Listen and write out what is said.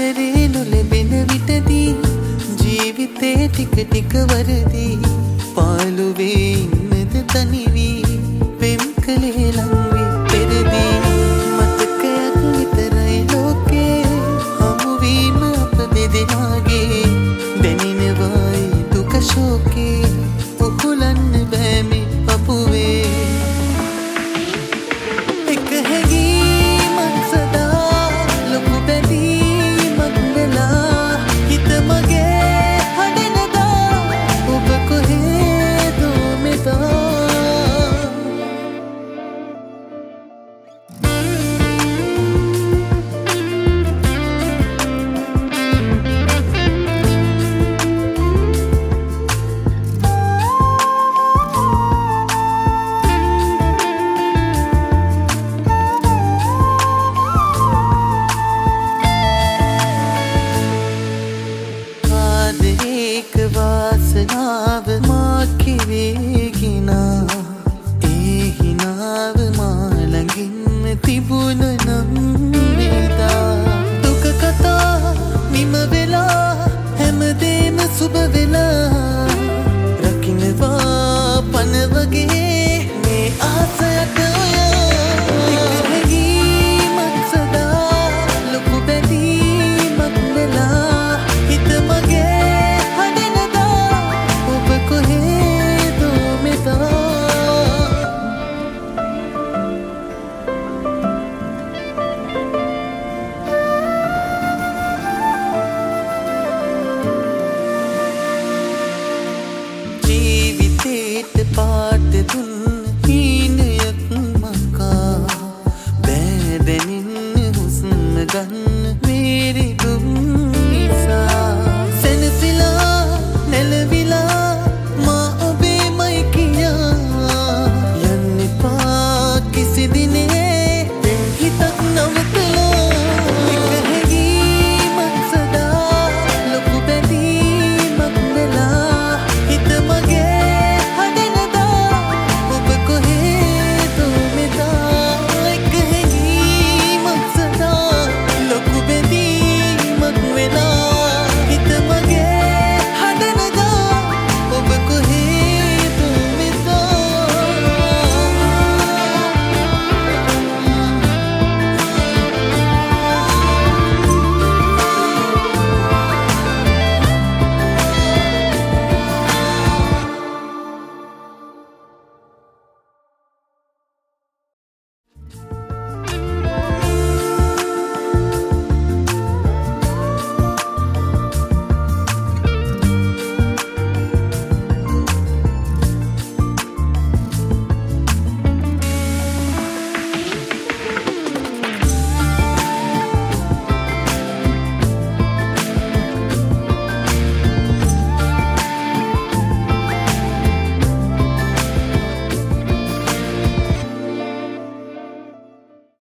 ආදරේ නොලැබෙන විටදී ජීවිතේ ටික ටික වරදී පාළුවේ ඉන්නද තනිවී වෙම් කලේ ලංවී පෙරදී මතකයක් විතරයි ලෝකේ හමුවීම අප දෙදෙනාගේ දැනෙනවායි දුක ශෝකේ උහුලන්න බෑ මේ පපුවේ එක හැඟීමක් සදා ලොකු බැඳීමක් වෙලා හිත මගේ හඬනදා ඔබ කොහෙදෝ මෙදා වාසනාව මා කිවේගිනා ඒ හිනාව මා ළඟින්ම තිබුණ නම් වේදා දුක කතා නිම වෙලා හැමදේම සුබ වෙලා රකින්නවා පන වගේ මේ ආසයට පාට දුන් හීනයක් මකා බෑදැනෙන